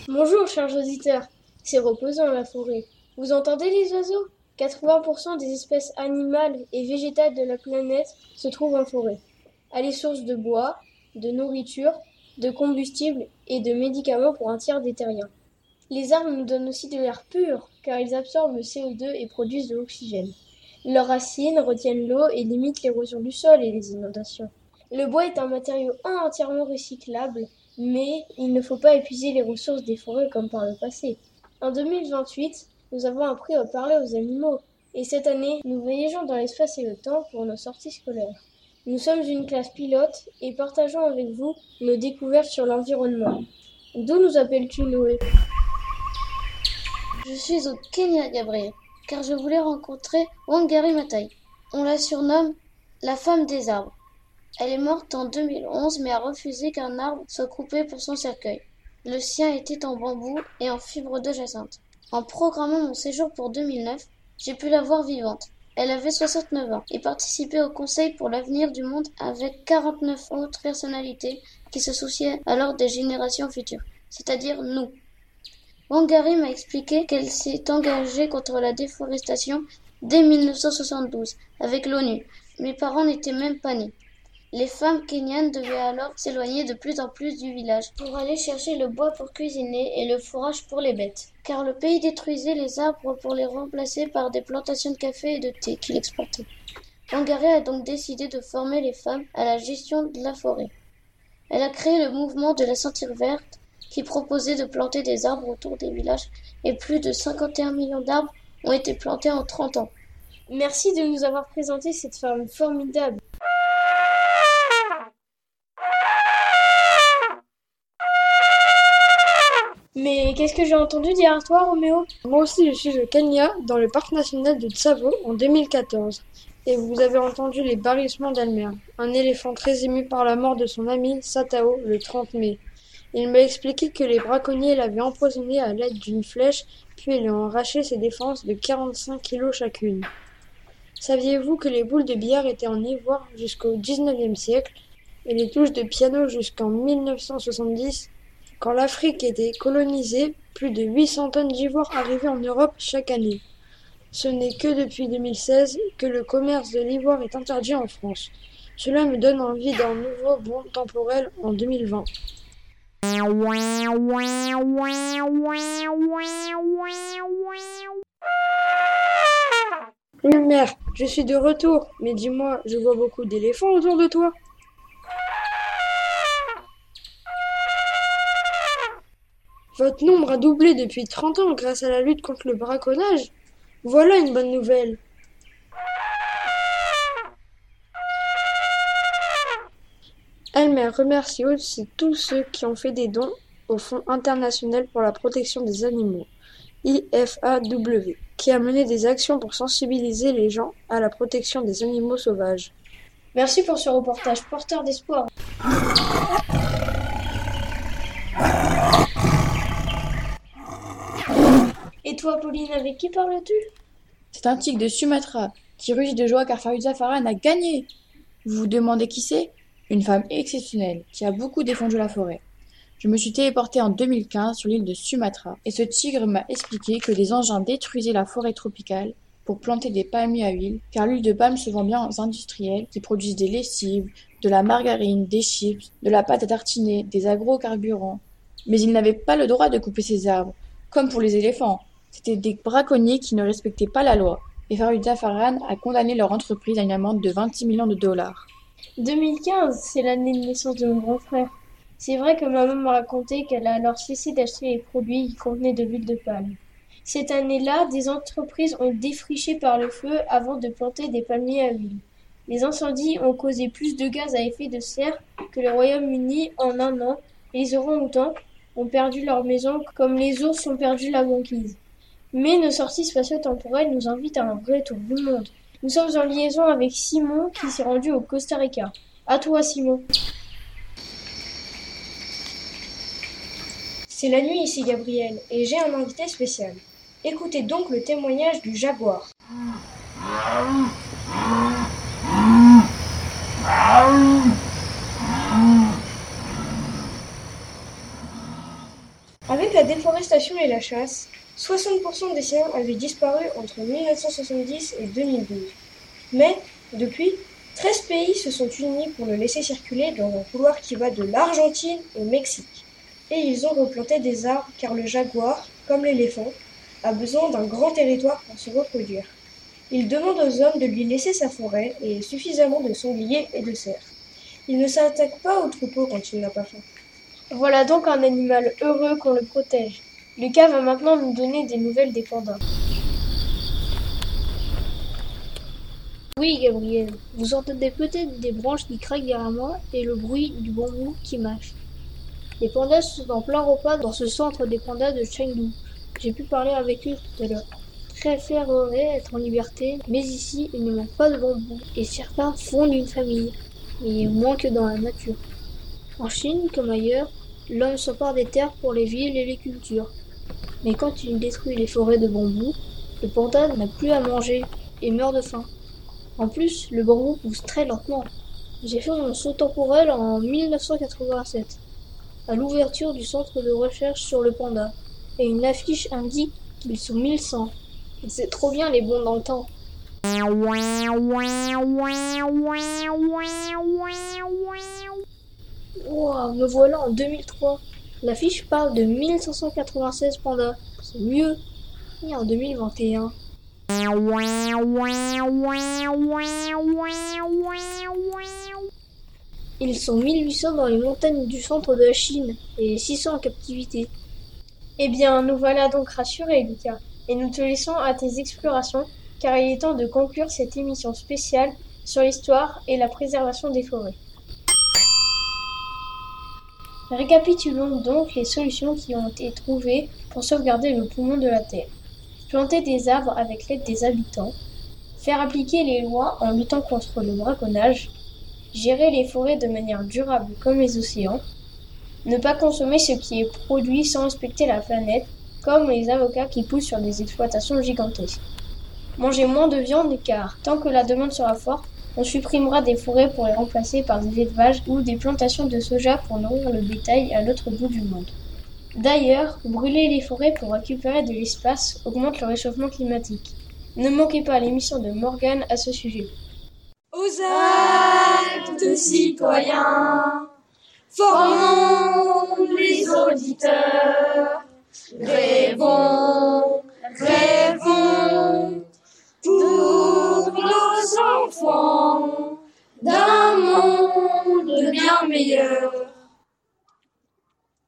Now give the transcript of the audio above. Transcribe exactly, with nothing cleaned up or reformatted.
Bonjour, chers auditeurs. C'est reposant la forêt. Vous entendez les oiseaux? quatre-vingts pour cent des espèces animales et végétales de la planète se trouvent en forêt. Elle est source de bois, de nourriture, de combustible et de médicaments pour un tiers des terriens. Les arbres nous donnent aussi de l'air pur, car ils absorbent le C O deux et produisent de l'oxygène. Leurs racines retiennent l'eau et limitent l'érosion du sol et les inondations. Le bois est un matériau entièrement recyclable, mais il ne faut pas épuiser les ressources des forêts comme par le passé. En deux mille vingt-huit, nous avons appris à parler aux animaux, et cette année, nous voyageons dans l'espace et le temps pour nos sorties scolaires. Nous sommes une classe pilote et partageons avec vous nos découvertes sur l'environnement. D'où nous appelles-tu, Noé? Je suis au Kenya, Gabriel, car je voulais rencontrer Wangari Maathai. On la surnomme la femme des arbres. Elle est morte en deux mille onze, mais a refusé qu'un arbre soit coupé pour son cercueil. Le sien était en bambou et en fibre de jacinthe. En programmant mon séjour pour deux mille neuf, j'ai pu la voir vivante. Elle avait soixante-neuf ans et participait au Conseil pour l'avenir du monde avec quarante-neuf autres personnalités qui se souciaient alors des générations futures, c'est-à-dire nous. Wangari m'a expliqué qu'elle s'est engagée contre la déforestation dès mille neuf cent soixante-douze avec l'ONU. Mes parents n'étaient même pas nés. Les femmes kenyanes devaient alors s'éloigner de plus en plus du village pour aller chercher le bois pour cuisiner et le fourrage pour les bêtes, car le pays détruisait les arbres pour les remplacer par des plantations de café et de thé qu'il exportait. Wangari a donc décidé de former les femmes à la gestion de la forêt. Elle a créé le mouvement de la ceinture verte qui proposait de planter des arbres autour des villages et plus de cinquante et un millions d'arbres ont été plantés en trente ans. Merci de nous avoir présenté cette femme formidable. Mais qu'est-ce que j'ai entendu dire à toi, Roméo? Moi aussi, je suis au Kenya, dans le parc national de Tsavo, en deux mille quatorze. Et vous avez entendu les barrissements d'Elmer, un éléphant très ému par la mort de son ami Satao le trente mai. Il m'a expliqué que les braconniers l'avaient empoisonné à l'aide d'une flèche, puis lui ont arraché ses défenses de quarante-cinq kilos chacune. Saviez-vous que les boules de billard étaient en ivoire jusqu'au dix-neuvième siècle et les touches de piano jusqu'en mille neuf cent soixante-dix? Quand l'Afrique était colonisée, plus de huit cents tonnes d'ivoire arrivaient en Europe chaque année. Ce n'est que depuis deux mille seize que le commerce de l'ivoire est interdit en France. Cela me donne envie d'un nouveau bond temporel en deux mille vingt. Oui, mère, je suis de retour, mais dis-moi, je vois beaucoup d'éléphants autour de toi. Votre nombre a doublé depuis trente ans grâce à la lutte contre le braconnage. Voilà une bonne nouvelle. Elmer remercie aussi tous ceux qui ont fait des dons au Fonds international pour la protection des animaux, I F A W, qui a mené des actions pour sensibiliser les gens à la protection des animaux sauvages. Merci pour ce reportage porteur d'espoir. Et toi, Pauline, avec qui parles-tu? C'est un tigre de Sumatra qui rugit de joie car Faruza Farhan a gagné. Vous vous demandez qui c'est? Une femme exceptionnelle qui a beaucoup défendu la forêt. Je me suis téléportée en deux mille quinze sur l'île de Sumatra et ce tigre m'a expliqué que des engins détruisaient la forêt tropicale pour planter des palmiers à huile car l'huile de palme se vend bien aux industriels qui produisent des lessives, de la margarine, des chips, de la pâte à tartiner, des agrocarburants. Mais ils n'avaient pas le droit de couper ces arbres, comme pour les éléphants. C'était des braconniers qui ne respectaient pas la loi. Et Faruza Farhan a condamné leur entreprise à une amende de vingt-six millions de dollars. deux mille quinze, c'est l'année de naissance de mon grand frère. C'est vrai que maman m'a raconté qu'elle a alors cessé d'acheter les produits qui contenaient de l'huile de palme. Cette année-là, des entreprises ont défriché par le feu avant de planter des palmiers à huile. Les incendies ont causé plus de gaz à effet de serre que le Royaume-Uni en un an. Et les orang-outans ont perdu leur maison comme les ours ont perdu la banquise. Mais nos sorties spatio-temporelles nous invitent à un vrai tour du monde. Nous sommes en liaison avec Simon qui s'est rendu au Costa Rica. À toi, Simon. C'est la nuit ici, Gabriel, et j'ai un invité spécial. Écoutez donc le témoignage du jaguar. Avec la déforestation et la chasse, soixante pour cent des siens avaient disparu entre mille neuf cent soixante-dix et deux mille douze. Mais, depuis, treize pays se sont unis pour le laisser circuler dans un couloir qui va de l'Argentine au Mexique. Et ils ont replanté des arbres car le jaguar, comme l'éléphant, a besoin d'un grand territoire pour se reproduire. Il demande aux hommes de lui laisser sa forêt et suffisamment de sangliers et de cerfs. Il ne s'attaque pas aux troupeaux quand il n'a pas faim. Voilà donc un animal heureux qu'on le protège. Lucas va maintenant nous donner des nouvelles des pandas. Oui, Gabriel, vous entendez peut-être des branches qui craquent derrière moi et le bruit du bambou qui mâche. Les pandas sont en plein repas dans ce centre des pandas de Chengdu. J'ai pu parler avec eux tout à l'heure. Très aimeraient être en liberté, mais ici il ne manque pas de bambou et certains fondent une famille, mais moins que dans la nature. En Chine, comme ailleurs, l'homme s'empare des terres pour les villes et les cultures. Mais quand il détruit les forêts de bambou, le panda n'a plus à manger et meurt de faim. En plus, le bambou pousse très lentement. J'ai fait mon saut temporel en mille neuf cent quatre-vingt-sept, à l'ouverture du centre de recherche sur le panda, et une affiche indique qu'ils sont mille cent. C'est trop bien les bons dans le temps. Wow, me voilà en deux mille trois. L'affiche parle de mille cinq cent quatre-vingt-seize pandas. C'est mieux. Et en deux mille vingt et un. Ils sont mille huit cents dans les montagnes du centre de la Chine et six cents en captivité. Eh bien, nous voilà donc rassurés, Lucas, et nous te laissons à tes explorations, car il est temps de conclure cette émission spéciale sur l'histoire et la préservation des forêts. Récapitulons donc les solutions qui ont été trouvées pour sauvegarder le poumon de la Terre. Planter des arbres avec l'aide des habitants, faire appliquer les lois en luttant contre le braconnage, gérer les forêts de manière durable comme les océans, ne pas consommer ce qui est produit sans respecter la planète, comme les avocats qui poussent sur des exploitations gigantesques. Manger moins de viande car, tant que la demande sera forte, on supprimera des forêts pour les remplacer par des élevages ou des plantations de soja pour nourrir le bétail à l'autre bout du monde. D'ailleurs, brûler les forêts pour récupérer de l'espace augmente le réchauffement climatique. Ne manquez pas l'émission de Morgane à ce sujet. Aux actes citoyens, formons les auditeurs, rêvons, rêvons pour nos enfants d'un monde bien meilleur.